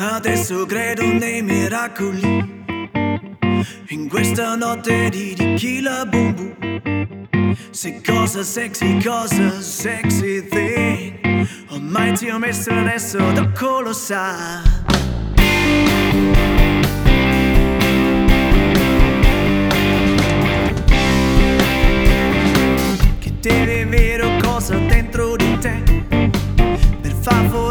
Adesso credo nei miracoli, in questa notte di tequila boom boom. Sei cosa sexy thing, ormai ti ho messo adesso tocco lo sa. Che devi avere cosa dentro di te per far fuori